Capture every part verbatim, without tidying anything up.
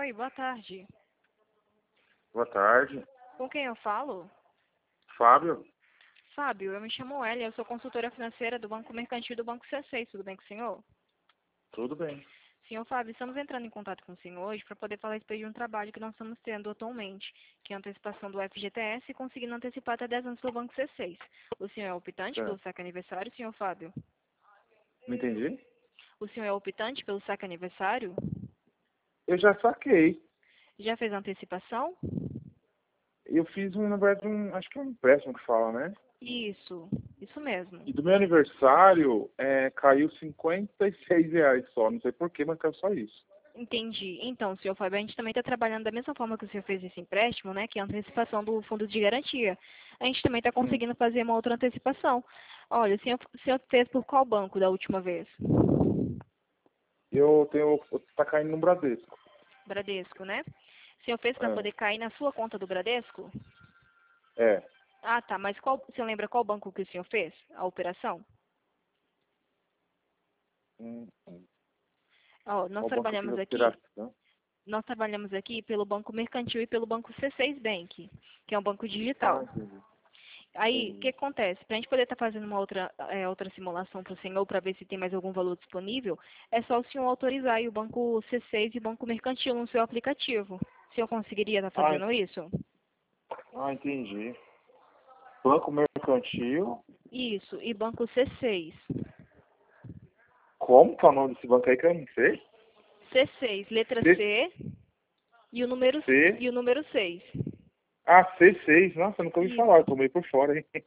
Oi, boa tarde. Boa tarde. Com quem eu falo? Fábio? Fábio, eu me chamo Elia, eu sou consultora financeira do Banco Mercantil do Banco C seis, tudo bem com o senhor? Tudo bem. Senhor Fábio, estamos entrando em contato com o senhor hoje para poder falar a respeito de um trabalho que nós estamos tendo atualmente, que é a antecipação do F G T S e conseguindo antecipar até dez anos pelo Banco C seis. O senhor é optante pelo Certo. saque aniversário, senhor Fábio? Não entendi? O senhor é optante pelo saque aniversário? Eu já saquei. Já fez a antecipação? Eu fiz, um, na verdade, um, acho que é um empréstimo que fala, né? Isso, isso mesmo. E do meu aniversário, é, caiu cinquenta e seis reais só. Não sei porquê, mas caiu só isso. Entendi. Então, senhor Fábio, a gente também está trabalhando da mesma forma que o senhor fez esse empréstimo, né, que é a antecipação do fundo de garantia. A gente também está Hum. conseguindo fazer uma outra antecipação. Olha, o senhor, o senhor fez por qual banco da última vez? Eu tenho... Tá caindo no Bradesco. Bradesco, né? O senhor fez para É. poder cair na sua conta do Bradesco? É. Ah, tá. Mas qual, o senhor lembra qual banco que o senhor fez a operação? Hum, hum. Ó, nós Qual banco eu fiz a trabalhamos aqui, operação? nós trabalhamos aqui pelo Banco Mercantil e pelo Banco C seis Bank, que é um banco Ah, digital. entendi. Aí, o que Entendi. acontece? Para a gente poder estar fazendo uma outra, é, outra simulação para o senhor, para ver se tem mais algum valor disponível, é só o senhor autorizar aí o Banco C seis e o Banco Mercantil no seu aplicativo. O senhor conseguiria estar Ah, fazendo isso? ah, entendi. Banco Mercantil. Isso, e Banco C seis. Como que é o nome desse banco aí que eu não sei? C seis, letra C... C e o número, C... e o número seis. Ah, C seis. Nossa, eu nunca ouvi falar. Eu Isso. tô meio por fora, hein?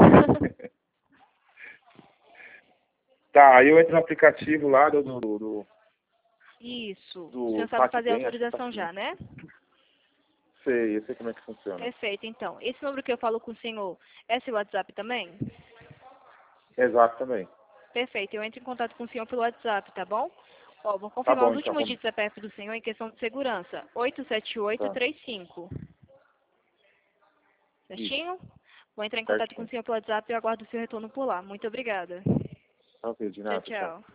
Tá, aí eu entro no aplicativo lá do, do, do, Isso. O do senhor sabe fazer a PagBem, acho que é autorização PagBem. já, né? Sei, eu sei como é que funciona. Perfeito, então. Esse número que eu falo com o senhor é seu WhatsApp também? Exato também. Perfeito, eu entro em contato com o senhor pelo WhatsApp, tá bom? Ó, vou Tá confirmar bom, os então, últimos vamos. dígitos da C P F do senhor em questão de segurança. oito sete oito Tá, três cinco. isso, Certinho? Vou entrar em contato com o certinho. senhor pelo WhatsApp e eu aguardo o seu retorno por lá. Muito obrigada. Ok, de Tchau, nada, tchau. tchau.